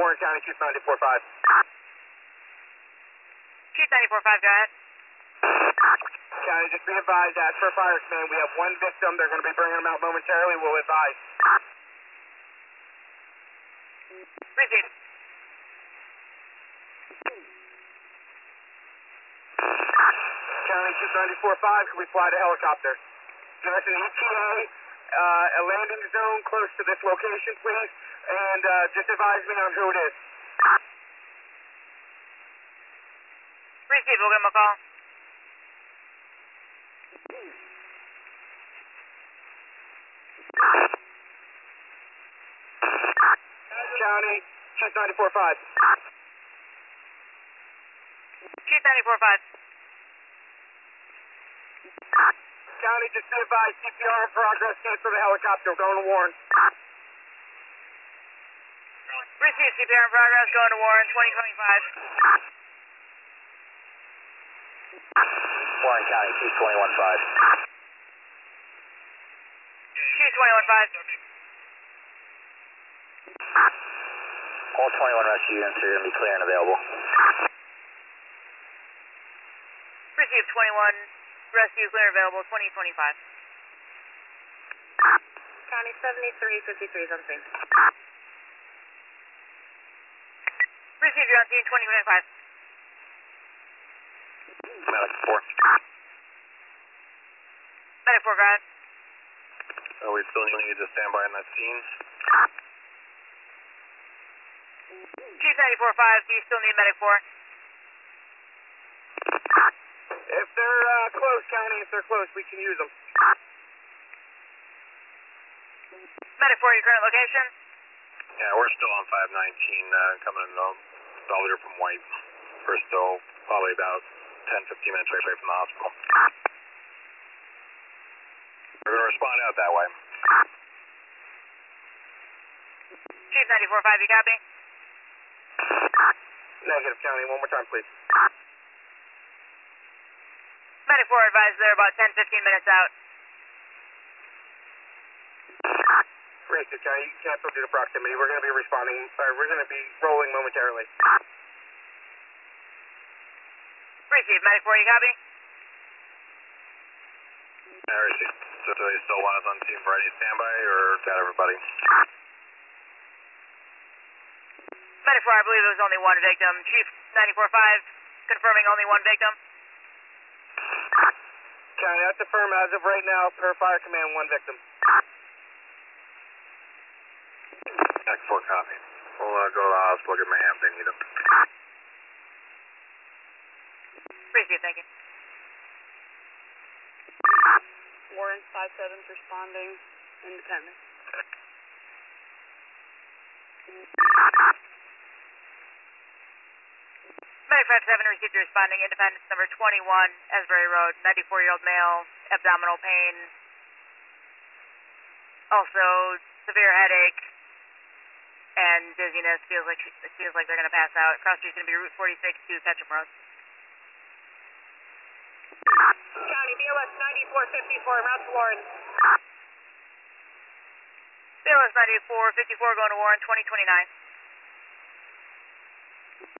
Warren County, Chief 94.5. Chief 94.5, go ahead. County, just be advised that for fire command, we have one victim. They're going to be bringing them out momentarily. We'll advise. Receive. County, Chief 94.5, can we fly the helicopter? Give us an ETA, a landing zone close to this location, please, and just advise me on who it is. Receive, we'll give him a call. County, Chief 94.5. Chief 94.5. County, just be advised, CPR in progress, cancel the helicopter, we're going to Warren. Receive, CPR in progress, going to Warren, 2025. Warren County, Chief 21.5. Chief 21.5. All 21 rescue units are going to be clear and available. Receive 21, rescue clear available, 2025. County 7353 is on scene. Receive, you're on scene, 2025. Medic 4. Medic 4, go ahead. We still need to stand by on that scene. Chief 94.5, do you still need Medic 4? If they're close, County, if they're close, we can use them. Medic 4, your current location? Yeah, we're still on 519, coming in Dollier from White. We're still probably about 10-15 minutes away from the hospital. We're going to respond out that way. Chief 94.5, you copy? Negative, County, one more time, please. Medic 4 advised they're about 10-15 minutes out. Receive, County, you can cancel due to proximity. We're going to be responding, we're going to be rolling momentarily. Receive, Medic 4, you copy? I received. So do they still want us on team ready standby, or got everybody? Medic 4, I believe it was only one victim. Chief 94.5, confirming only one victim. County, that's affirmed as of right now, per fire command, one victim. Medic 4 copy. We'll go to the hospital, get mayhem if they need them. Receive, thank you. Warren 5-7's responding, independent. Medic 5-7 received a responding, Independence number 21, Asbury Road, 94-year-old male, abdominal pain, also severe headache and dizziness. Feels like they're going to pass out. Cross street's going to be Route 46 to Ketchum Road. County BLS 9454, route to Warren. BLS 9454 going to Warren, 2029.